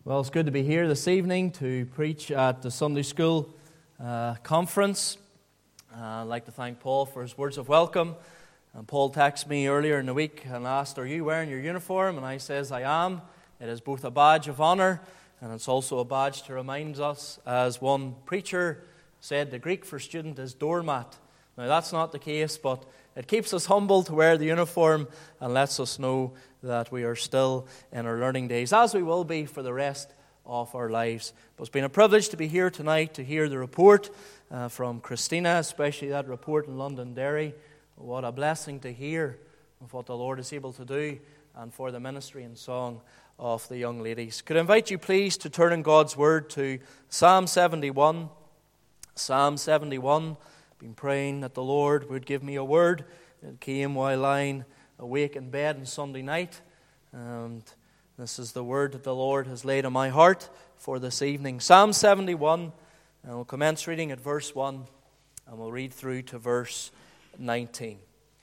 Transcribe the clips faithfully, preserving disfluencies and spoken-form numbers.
Well, it's good to be here this evening to preach at the Sunday School uh, conference. Uh, I'd like to thank Paul for his words of welcome. And Paul texted me earlier in the week and asked, "Are you wearing your uniform?" And I says, "I am." It is both a badge of honor and it's also a badge to remind us, as one preacher said, the Greek for student is doormat. Now, that's not the case, but it keeps us humble to wear the uniform and lets us know that we are still in our learning days, as we will be for the rest of our lives. But it's been a privilege to be here tonight to hear the report uh, from Christina, especially that report in Londonderry. What a blessing to hear of what the Lord is able to do, and for the ministry and song of the young ladies. Could I invite you please to turn in God's Word to Psalm seventy-one. Psalm seventy-one. Been praying that the Lord would give me a word. It came while lying awake in bed on Sunday night, and this is the word that the Lord has laid on my heart for this evening. Psalm seventy-one, and we'll commence reading at verse one, and we'll read through to verse nineteen.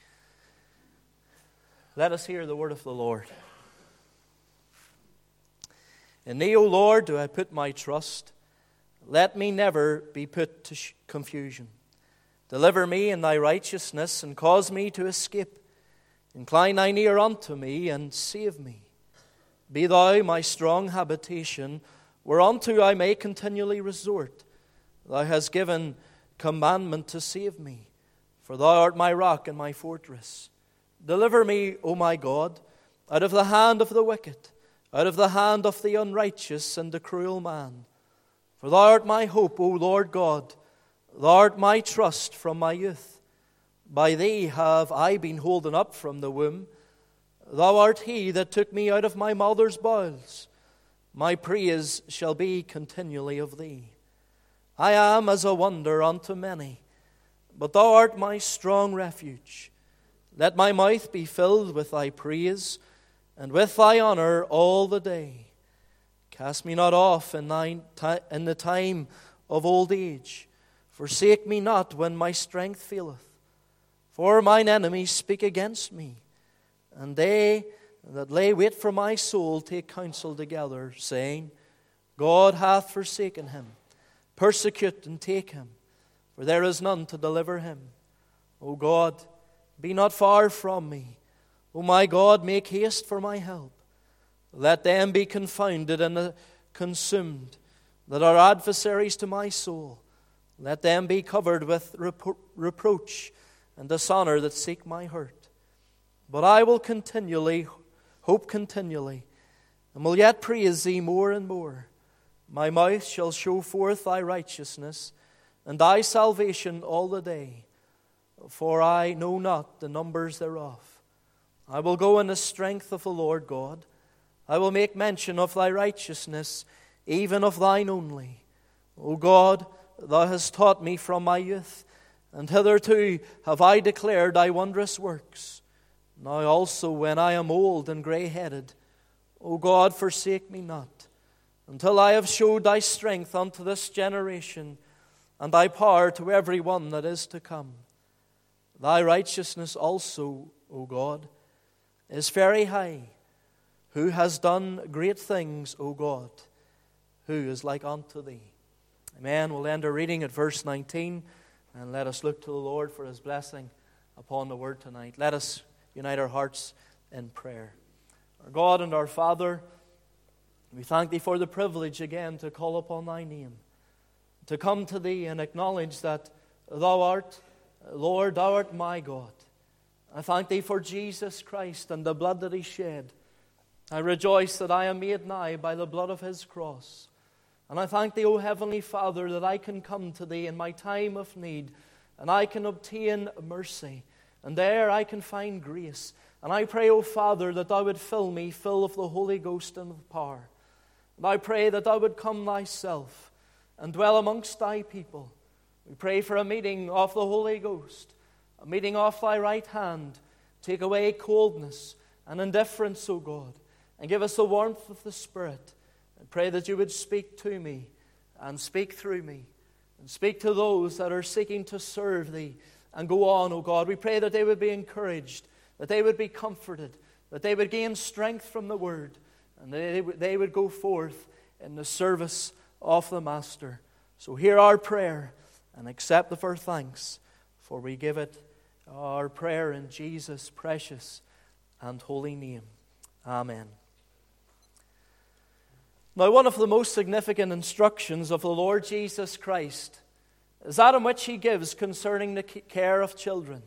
Let us hear the word of the Lord. In Thee, O Lord, do I put my trust. Let me never be put to confusion. Deliver me in Thy righteousness, and cause me to escape. Incline Thine ear unto me, and save me. Be Thou my strong habitation, whereunto I may continually resort. Thou hast given commandment to save me, for Thou art my rock and my fortress. Deliver me, O my God, out of the hand of the wicked, out of the hand of the unrighteous and the cruel man. For Thou art my hope, O Lord God. Thou art my trust from my youth. By Thee have I been holden up from the womb. Thou art He that took me out of my mother's bowels. My praise shall be continually of Thee. I am as a wonder unto many, but Thou art my strong refuge. Let my mouth be filled with Thy praise, and with Thy honor all the day. Cast me not off in, thine, in the time of old age. Forsake me not when my strength faileth. For mine enemies speak against me, and they that lay wait for my soul take counsel together, saying, God hath forsaken him. Persecute and take him, for there is none to deliver him. O God, be not far from me. O my God, make haste for my help. Let them be confounded and consumed that are adversaries to my soul. Let them be covered with repro- reproach and dishonor that seek my hurt. But I will continually, hope continually, and will yet praise Thee more and more. My mouth shall show forth Thy righteousness, and Thy salvation all the day. For I know not the numbers thereof. I will go in the strength of the Lord God. I will make mention of Thy righteousness, even of Thine only. O God, Thou hast taught me from my youth, and hitherto have I declared Thy wondrous works. Now also when I am old and grey-headed, O God, forsake me not, until I have showed Thy strength unto this generation, and Thy power to every one that is to come. Thy righteousness also, O God, is very high. Who has done great things, O God? Who is like unto Thee? Amen. We'll end our reading at verse nineteen, and let us look to the Lord for His blessing upon the word tonight. Let us unite our hearts in prayer. Our God and our Father, we thank Thee for the privilege again to call upon Thy name, to come to Thee and acknowledge that Thou art, Lord, Thou art my God. I thank Thee for Jesus Christ and the blood that He shed. I rejoice that I am made nigh by the blood of His cross. And I thank Thee, O Heavenly Father, that I can come to Thee in my time of need, and I can obtain mercy, and there I can find grace. And I pray, O Father, that Thou would fill me, full of the Holy Ghost and of power. And I pray that Thou would come Thyself and dwell amongst Thy people. We pray for a meeting of the Holy Ghost, a meeting of Thy right hand. Take away coldness and indifference, O God, and give us the warmth of the Spirit. I pray that You would speak to me and speak through me and speak to those that are seeking to serve Thee and go on, O God. We pray that they would be encouraged, that they would be comforted, that they would gain strength from the Word, and they, they would go forth in the service of the Master. So hear our prayer and accept of our thanks, for we give it our prayer in Jesus' precious and holy name. Amen. Now, one of the most significant instructions of the Lord Jesus Christ is that in which he gives concerning the care of children.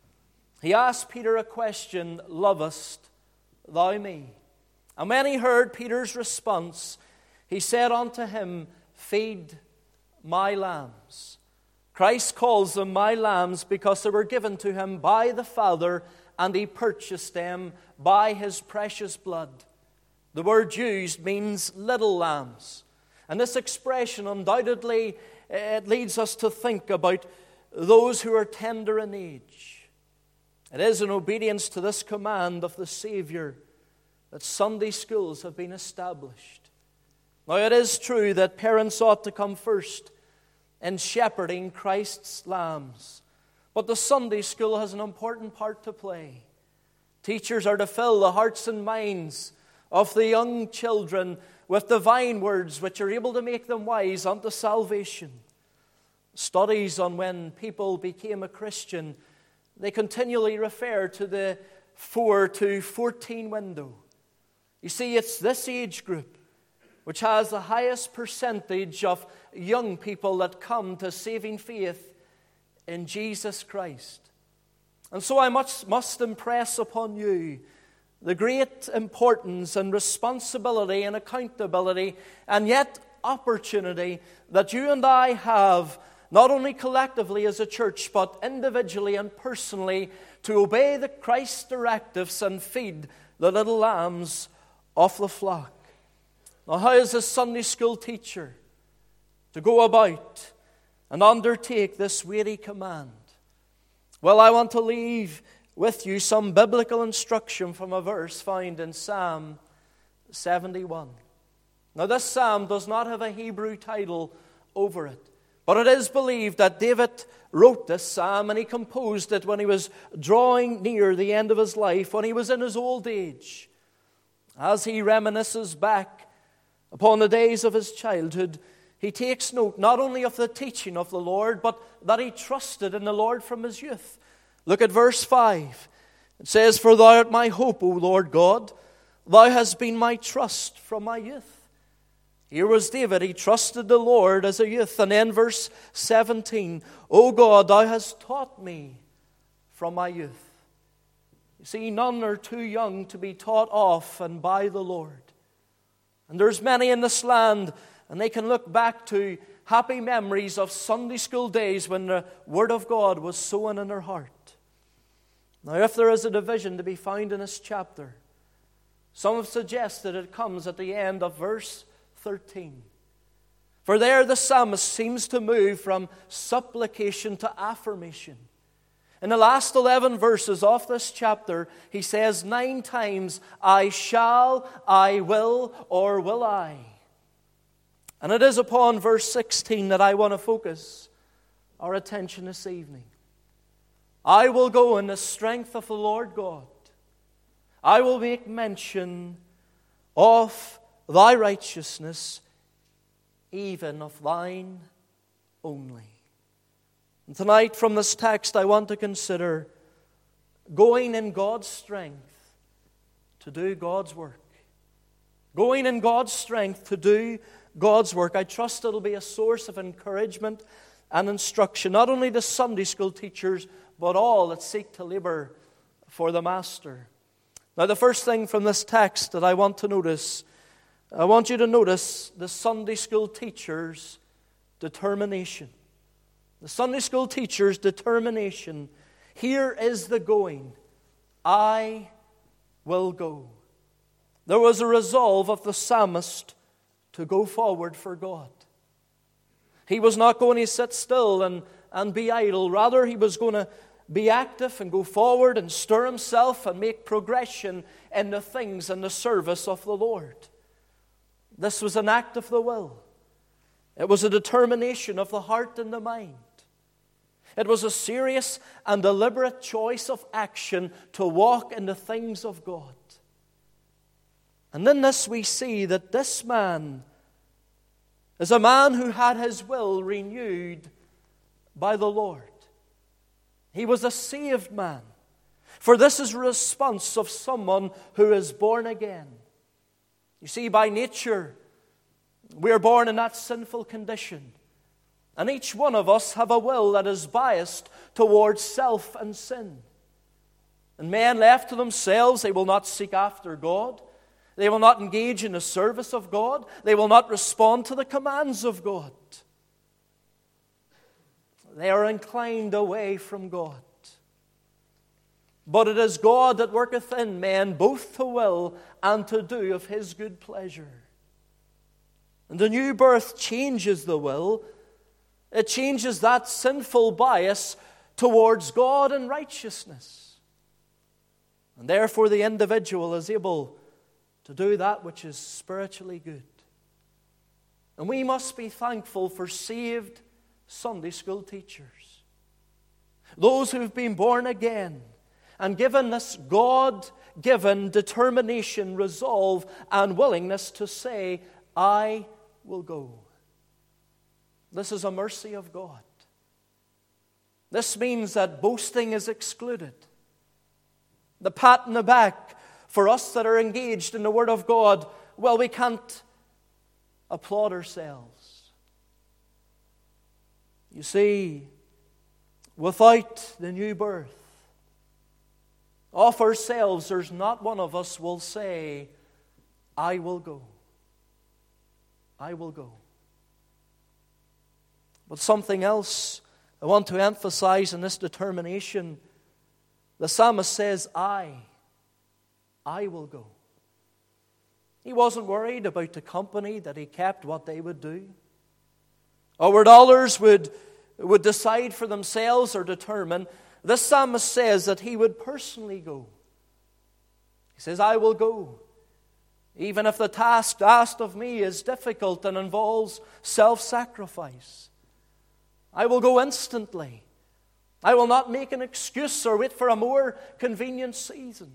He asked Peter a question, "Lovest thou me?" And when he heard Peter's response, he said unto him, "Feed my lambs." Christ calls them my lambs because they were given to him by the Father, and he purchased them by his precious blood. The word used means little lambs. And this expression undoubtedly it leads us to think about those who are tender in age. It is in obedience to this command of the Savior that Sunday schools have been established. Now, it is true that parents ought to come first in shepherding Christ's lambs, but the Sunday school has an important part to play. Teachers are to fill the hearts and minds of the young children with divine words which are able to make them wise unto salvation. Studies on when people became a Christian, they continually refer to the four to fourteen window. You see, it's this age group which has the highest percentage of young people that come to saving faith in Jesus Christ. And so I must, must impress upon you the great importance and responsibility and accountability and yet opportunity that you and I have, not only collectively as a church, but individually and personally, to obey the Christ's directives and feed the little lambs of the flock. Now, how is a Sunday school teacher to go about and undertake this weighty command? Well, I want to leave with you some biblical instruction from a verse found in Psalm seventy-one. Now, this psalm does not have a Hebrew title over it, but it is believed that David wrote this psalm and he composed it when he was drawing near the end of his life, when he was in his old age. As he reminisces back upon the days of his childhood, he takes note not only of the teaching of the Lord, but that he trusted in the Lord from his youth. Look at verse five. It says, "For thou art my hope, O Lord God. Thou hast been my trust from my youth." Here was David. He trusted the Lord as a youth. And then verse seventeen, "O God, thou hast taught me from my youth." You see, none are too young to be taught of and by the Lord. And there's many in this land, and they can look back to happy memories of Sunday school days when the Word of God was sown in their heart. Now, if there is a division to be found in this chapter, some have suggested it comes at the end of verse thirteen. For there the psalmist seems to move from supplication to affirmation. In the last eleven verses of this chapter, he says nine times, "I shall," "I will," or "will I." And it is upon verse sixteen that I want to focus our attention this evening. "I will go in the strength of the Lord God. I will make mention of thy righteousness, even of thine only." And tonight from this text I want to consider going in God's strength to do God's work. Going in God's strength to do God's work. I trust it'll be a source of encouragement and instruction, not only to Sunday school teachers, but all that seek to labor for the Master. Now, the first thing from this text that I want to notice, I want you to notice the Sunday school teacher's determination. The Sunday school teacher's determination. Here is the going. I will go. There was a resolve of the psalmist to go forward for God. He was not going to sit still and, and be idle. Rather, he was going to be active and go forward and stir himself and make progression in the things and the service of the Lord. This was an act of the will. It was a determination of the heart and the mind. It was a serious and deliberate choice of action to walk in the things of God. And in this we see that this man is a man who had his will renewed by the Lord. He was a saved man. For this is the response of someone who is born again. You see, by nature, we are born in that sinful condition. And each one of us have a will that is biased towards self and sin. And men left to themselves, they will not seek after God. They will not engage in the service of God. They will not respond to the commands of God. They are inclined away from God. But it is God that worketh in men both to will and to do of His good pleasure. And the new birth changes the will. It changes that sinful bias towards God and righteousness. And therefore the individual is able to do that which is spiritually good. And we must be thankful for saved Sunday school teachers. Those who've been born again and given this God-given determination, resolve, and willingness to say, I will go. This is a mercy of God. This means that boasting is excluded. The pat in the back for us that are engaged in the Word of God, well, we can't applaud ourselves. You see, without the new birth, of ourselves, there's not one of us will say, I will go. I will go. But something else I want to emphasize in this determination, the psalmist says, I, I will go. He wasn't worried about the company that he kept, what they would do, or what others would, would decide for themselves or determine. This psalmist says that he would personally go. He says, I will go. Even if the task asked of me is difficult and involves self-sacrifice. I will go instantly. I will not make an excuse or wait for a more convenient season.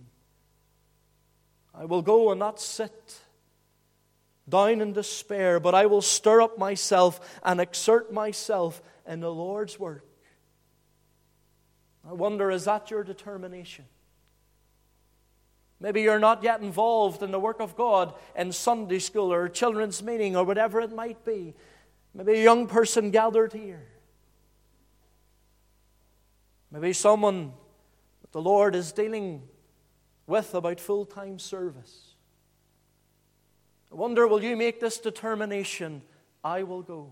I will go and not sit down in despair, but I will stir up myself and exert myself in the Lord's work. I wonder, is that your determination? Maybe you're not yet involved in the work of God in Sunday school or children's meeting or whatever it might be. Maybe a young person gathered here. Maybe someone that the Lord is dealing with about full-time service. I wonder, will you make this determination, I will go?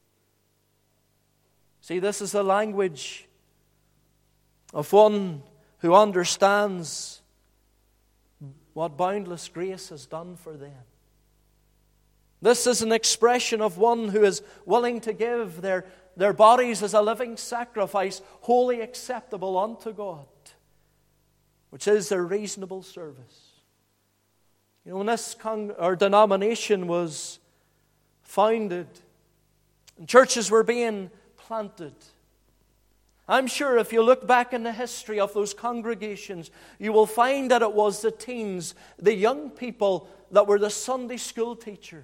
See, this is the language of one who understands what boundless grace has done for them. This is an expression of one who is willing to give their, their bodies as a living sacrifice, wholly acceptable unto God, which is their reasonable service. You know, when this con- or denomination was founded, and churches were being planted, I'm sure if you look back in the history of those congregations, you will find that it was the teens, the young people, that were the Sunday school teachers.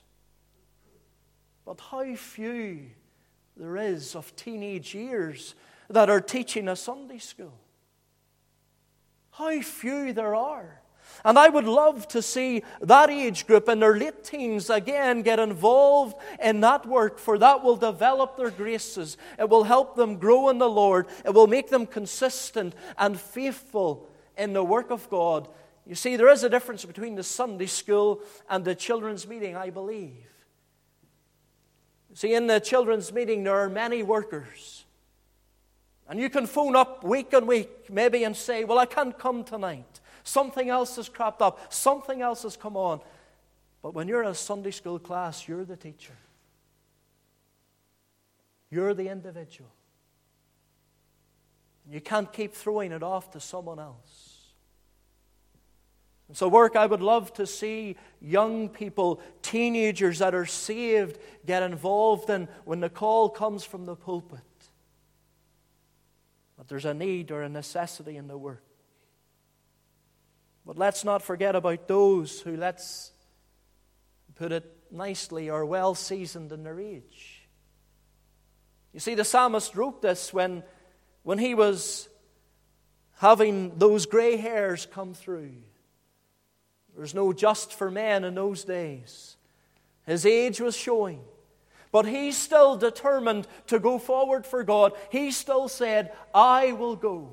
But how few there is of teenage years that are teaching a Sunday school. How few there are. And I would love to see that age group in their late teens again get involved in that work, for that will develop their graces. It will help them grow in the Lord. It will make them consistent and faithful in the work of God. You see, there is a difference between the Sunday school and the children's meeting, I believe. See, in the children's meeting there are many workers. And you can phone up week on week maybe and say, well, I can't come tonight. Something else has cropped up. Something else has come on. But when you're in a Sunday school class, you're the teacher. You're the individual. You can't keep throwing it off to someone else. And so work, I would love to see young people, teenagers that are saved, get involved in when the call comes from the pulpit. But there's a need or a necessity in the work. But let's not forget about those who, let's put it nicely or well seasoned in their age. You see, the psalmist wrote this when, when he was having those gray hairs come through. There's no just for men in those days. His age was showing. But he still determined to go forward for God. He still said, I will go.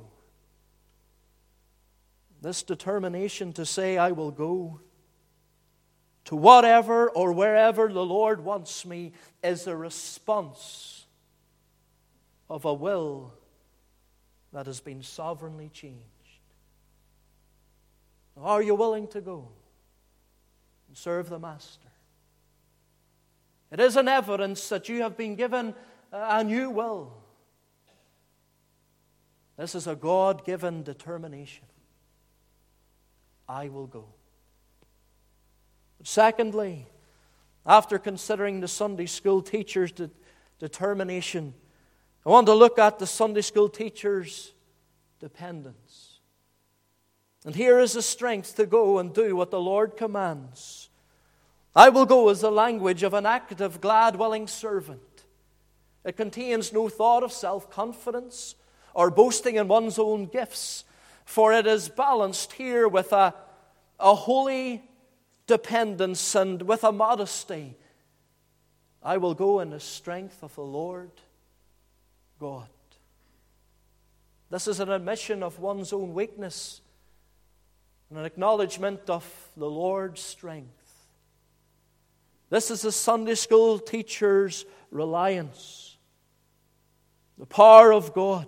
This determination to say, I will go to whatever or wherever the Lord wants me, is a response of a will that has been sovereignly changed. Are you willing to go and serve the Master? It is an evidence that you have been given a new will. This is a God-given determination. I will go. But secondly, after considering the Sunday school teacher's de- determination, I want to look at the Sunday school teacher's dependence. And here is the strength to go and do what the Lord commands. I will go is the language of an active, glad, willing servant. It contains no thought of self-confidence or boasting in one's own gifts, for it is balanced here with a, a holy dependence and with a modesty. I will go in the strength of the Lord God. This is an admission of one's own weakness and an acknowledgement of the Lord's strength. This is the Sunday school teacher's reliance. The power of God.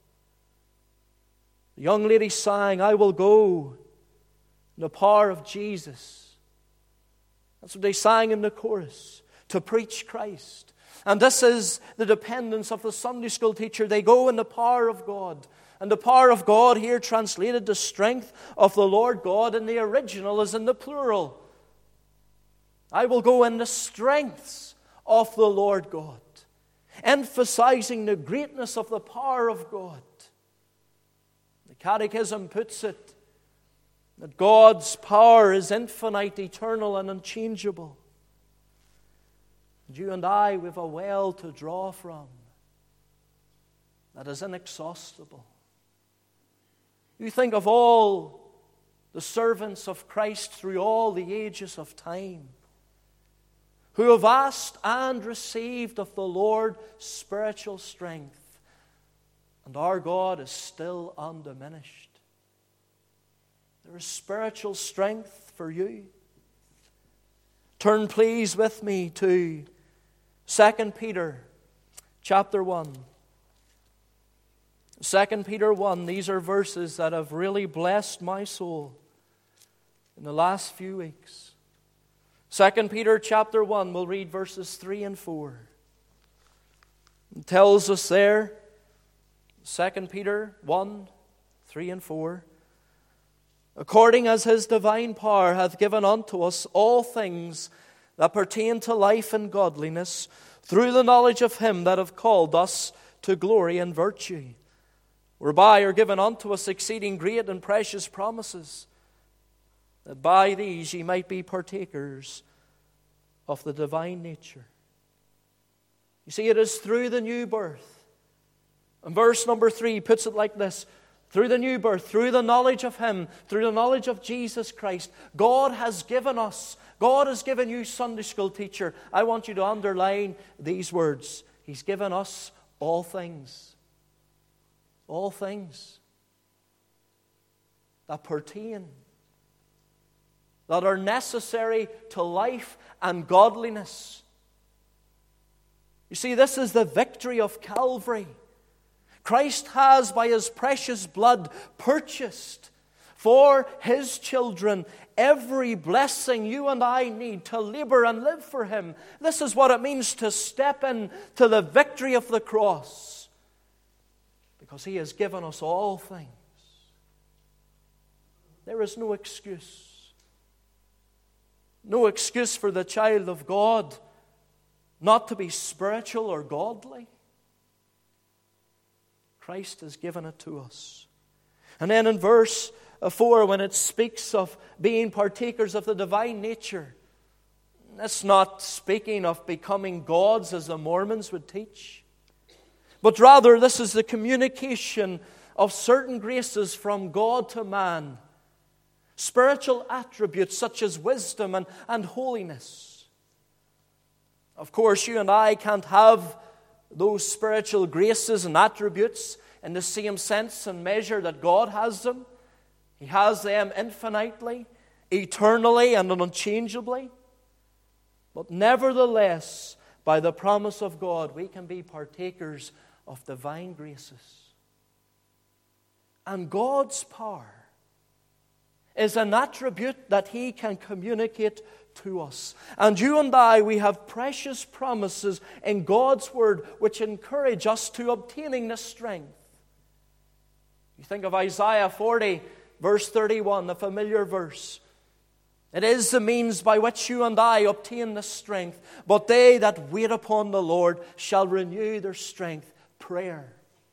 The young lady sang, I will go in the power of Jesus. That's what they sang in the chorus, to preach Christ. And this is the dependence of the Sunday school teacher. They go in the power of God. And the power of God here translated the strength of the Lord God in the original is in the plural. I will go in the strengths of the Lord God, emphasizing the greatness of the power of God. The Catechism puts it that God's power is infinite, eternal, and unchangeable. And you and I, we have a well to draw from that is inexhaustible. You think of all the servants of Christ through all the ages of time, who have asked and received of the Lord spiritual strength. And our God is still undiminished. There is spiritual strength for you. Turn please with me to Second Peter chapter one. Second Peter one, these are verses that have really blessed my soul in the last few weeks. Second Peter chapter one, we'll read verses three and four. It tells us there, Second Peter one, three and four, according as his divine power hath given unto us all things that pertain to life and godliness, through the knowledge of him that hath called us to glory and virtue, whereby are given unto us exceeding great and precious promises, that by these ye might be partakers of the divine nature. You see, it is through the new birth. And verse number three puts it like this: through the new birth, through the knowledge of him, through the knowledge of Jesus Christ, God has given us, God has given you, Sunday school teacher, I want you to underline these words. He's given us all things. All things that pertain, that are necessary to life and godliness. You see, this is the victory of Calvary. Christ has, by his precious blood, purchased for his children every blessing you and I need to labor and live for him. This is what it means to step into the victory of the cross, because he has given us all things. There is no excuse. No excuse for the child of God not to be spiritual or godly. Christ has given it to us. And then in verse four, when it speaks of being partakers of the divine nature, It's not speaking of becoming gods as the Mormons would teach, but rather this is the communication of certain graces from God to man, spiritual attributes such as wisdom and, and holiness. Of course, you and I can't have those spiritual graces and attributes in the same sense and measure that God has them. He has them infinitely, eternally, and unchangeably. But nevertheless, by the promise of God, we can be partakers of divine graces. And God's power is an attribute that He can communicate to us. And you and I, we have precious promises in God's Word which encourage us to obtaining this strength. You think of Isaiah forty, verse thirty-one, the familiar verse. It is the means by which you and I obtain this strength. But they that wait upon the Lord shall renew their strength. Prayer.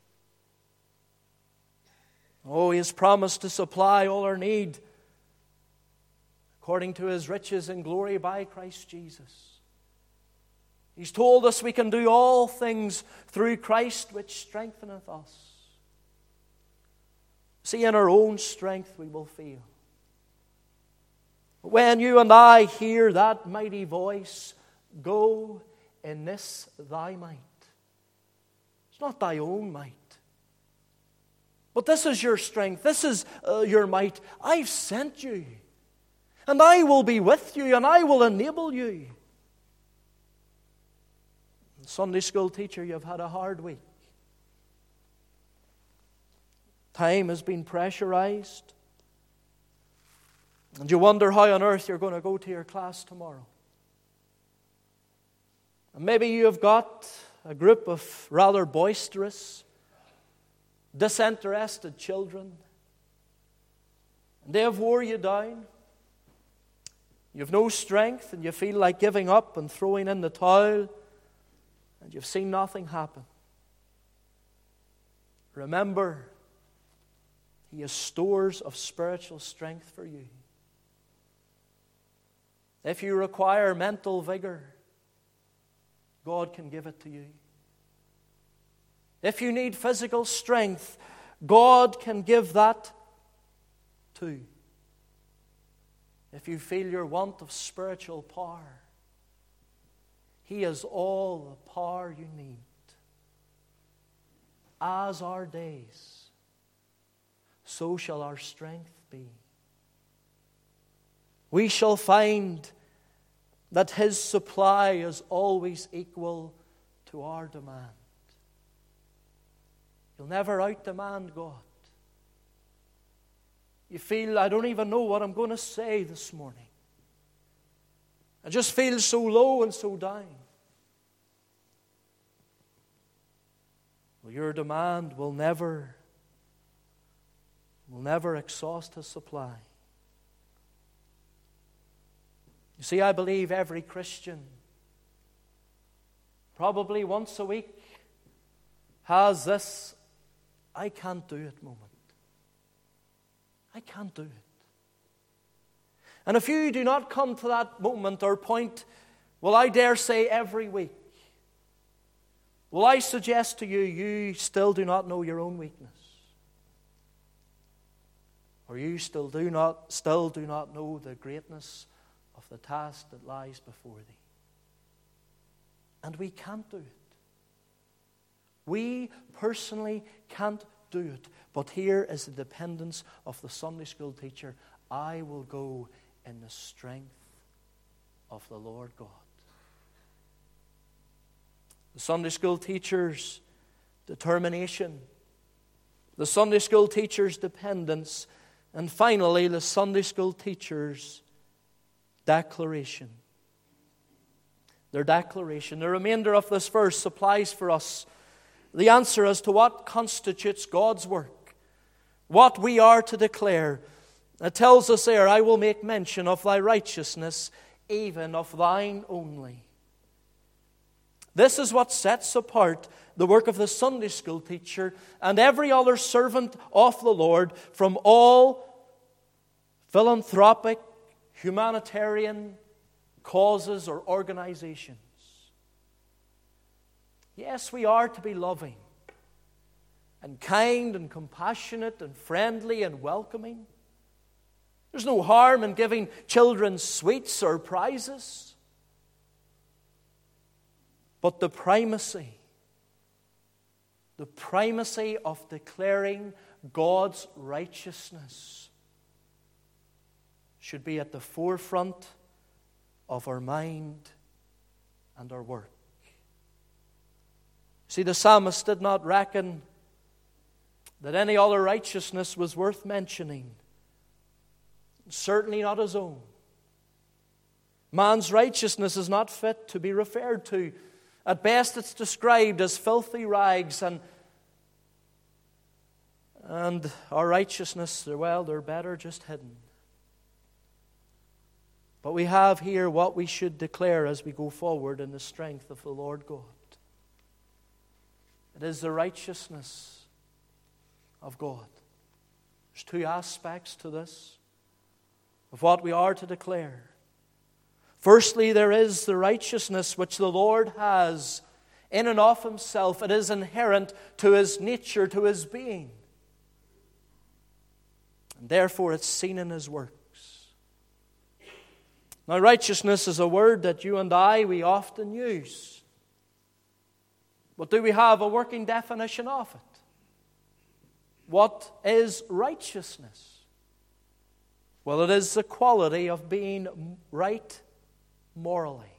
Oh, He has promised to supply all our need according to His riches and glory by Christ Jesus. He's told us we can do all things through Christ which strengtheneth us. See, in our own strength we will fail. When you and I hear that mighty voice, go in this thy might. It's not thy own might. But this is your strength. This is uh, your might. I've sent you. And I will be with you, and I will enable you. Sunday school teacher, you've had a hard week. Time has been pressurized. And you wonder how on earth you're going to go to your class tomorrow. And maybe you have got a group of rather boisterous, disinterested children. And they have wore you down. You've no strength and you feel like giving up and throwing in the towel, and you've seen nothing happen. Remember, He has stores of spiritual strength for you. If you require mental vigor, God can give it to you. If you need physical strength, God can give that too. If you feel your want of spiritual power, He has all the power you need. As our days, so shall our strength be. We shall find that His supply is always equal to our demand. You'll never outdemand God. You feel, I don't even know what I'm going to say this morning. I just feel so low and so down. Well, your demand will never, will never exhaust His supply. You see, I believe every Christian, probably once a week, has this I can't do it moment. I can't do it. And if you do not come to that moment or point, well, I dare say every week, well, I suggest to you, you still do not know your own weakness. Or you still do not, still do not know the greatness of the task that lies before thee. And we can't do it. We personally can't do it. But here is the dependence of the Sunday school teacher. I will go in the strength of the Lord God. The Sunday school teacher's determination, the Sunday school teacher's dependence, and finally the Sunday school teacher's declaration. Their declaration. The remainder of this verse supplies for us the answer as to what constitutes God's work, what we are to declare. It tells us there, I will make mention of thy righteousness, even of thine only. This is what sets apart the work of the Sunday school teacher and every other servant of the Lord from all philanthropic, humanitarian, causes or organizations. Yes, we are to be loving and kind and compassionate and friendly and welcoming. There's no harm in giving children sweets or prizes. But the primacy, the primacy of declaring God's righteousness should be at the forefront of our mind and our work. See, the psalmist did not reckon that any other righteousness was worth mentioning. Certainly not his own. Man's righteousness is not fit to be referred to. At best, it's described as filthy rags, and and our righteousness, well, they're better just hidden. But we have here what we should declare as we go forward in the strength of the Lord God. It is the righteousness of God. There's two aspects to this, of what we are to declare. Firstly, there is the righteousness which the Lord has in and of Himself. It is inherent to His nature, to His being. And therefore it's seen in His works. Now, righteousness is a word that you and I, we often use. But do we have a working definition of it? What is righteousness? Well, it is the quality of being right morally.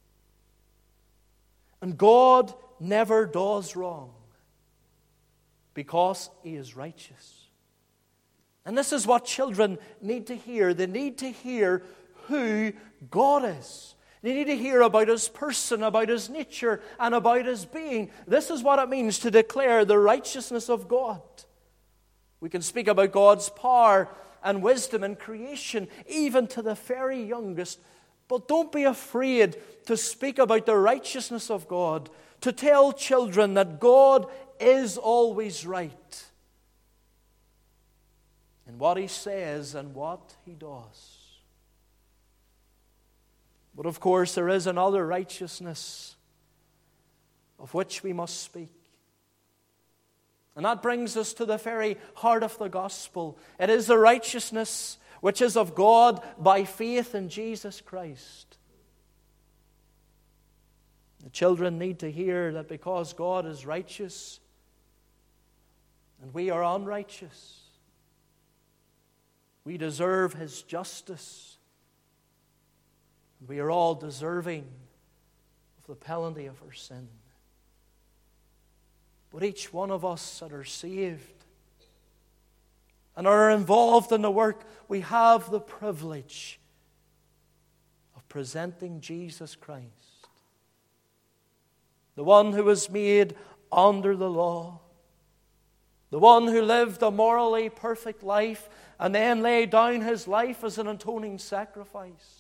And God never does wrong because He is righteous. And this is what children need to hear. They need to hear who God is. They need to hear about His person, about His nature, and about His being. This is what it means to declare the righteousness of God. We can speak about God's power and wisdom in creation, even to the very youngest. But don't be afraid to speak about the righteousness of God, to tell children that God is always right in what He says and what He does. But of course, there is another righteousness of which we must speak. And that brings us to the very heart of the gospel. It is the righteousness which is of God by faith in Jesus Christ. The children need to hear that because God is righteous and we are unrighteous, we deserve His justice. We are all deserving of the penalty of our sin. But each one of us that are saved and are involved in the work, we have the privilege of presenting Jesus Christ, the one who was made under the law, the one who lived a morally perfect life and then laid down His life as an atoning sacrifice.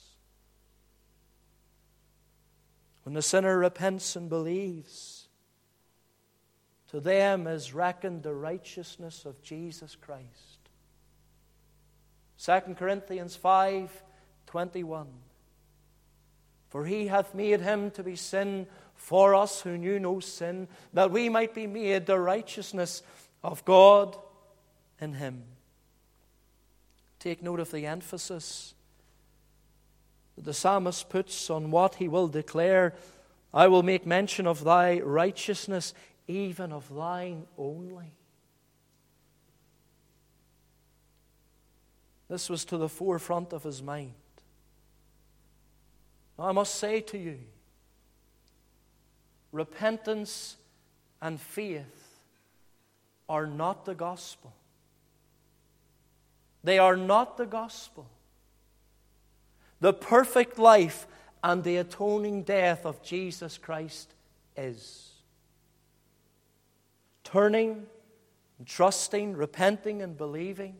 When the sinner repents and believes, to them is reckoned the righteousness of Jesus Christ. Second Corinthians five twenty-one. For He hath made Him to be sin for us who knew no sin, that we might be made the righteousness of God in Him. Take note of the emphasis the psalmist puts on what he will declare. I will make mention of thy righteousness, even of thine only. This was to the forefront of his mind. Now, I must say to you, repentance and faith are not the gospel. They are not the gospel. The perfect life and the atoning death of Jesus Christ is. Turning, and trusting, repenting and believing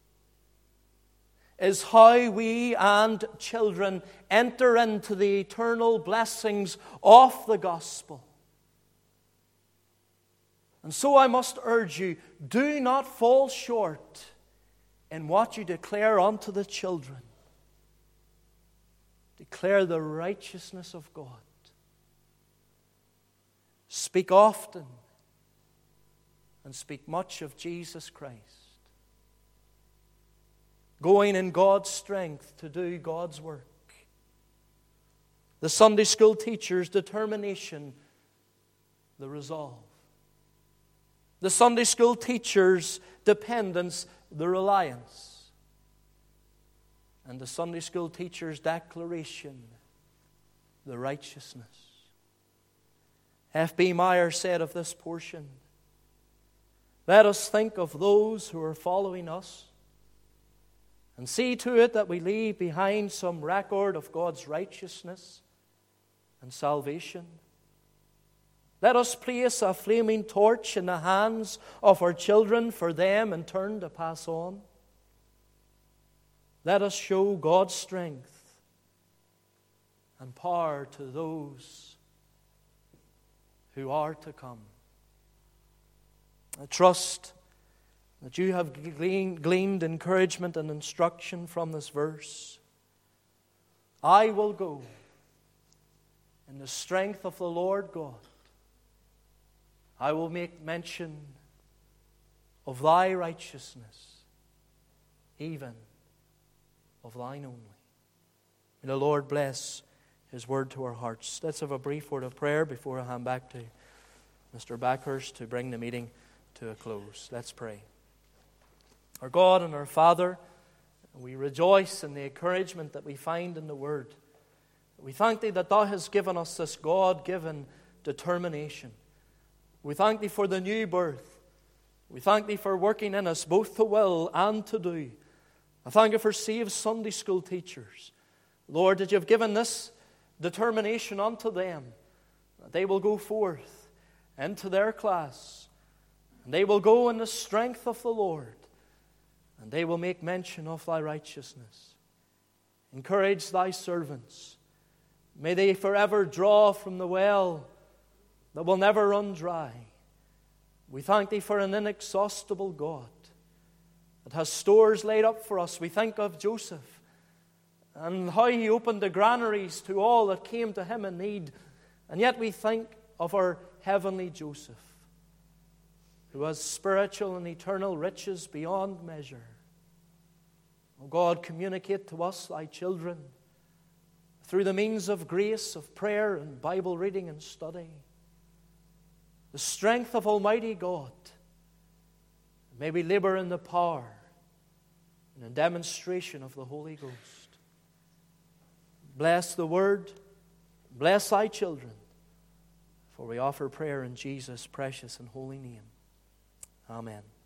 is how we and children enter into the eternal blessings of the gospel. And so I must urge you, do not fall short in what you declare unto the children. Declare the righteousness of God. Speak often and speak much of Jesus Christ. Going in God's strength to do God's work. The Sunday school teacher's determination, the resolve. The Sunday school teacher's dependence, the reliance. And the Sunday school teacher's declaration, the righteousness. F B Meyer said of this portion, let us think of those who are following us and see to it that we leave behind some record of God's righteousness and salvation. Let us place a flaming torch in the hands of our children for them in turn to pass on. Let us show God's strength and power to those who are to come. I trust that you have gleaned, gleaned encouragement and instruction from this verse. I will go in the strength of the Lord God. I will make mention of thy righteousness, even of thine only. May the Lord bless His word to our hearts. Let's have a brief word of prayer before I hand back to Mister Backhurst to bring the meeting to a close. Let's pray. Our God and our Father, we rejoice in the encouragement that we find in the Word. We thank Thee that Thou hast given us this God-given determination. We thank Thee for the new birth. We thank Thee for working in us both to will and to do. I thank You for saved Sunday school teachers. Lord, that You've given this determination unto them, that they will go forth into their class, and they will go in the strength of the Lord, and they will make mention of Thy righteousness. Encourage Thy servants. May they forever draw from the well that will never run dry. We thank Thee for an inexhaustible God that has stores laid up for us. We think of Joseph and how he opened the granaries to all that came to him in need. And yet we think of our heavenly Joseph, who has spiritual and eternal riches beyond measure. Oh God, communicate to us, Thy children, through the means of grace, of prayer and Bible reading and study, the strength of Almighty God. May we labor in the power and in demonstration of the Holy Ghost. Bless the Word, bless Thy children, for we offer prayer in Jesus' precious and holy name. Amen.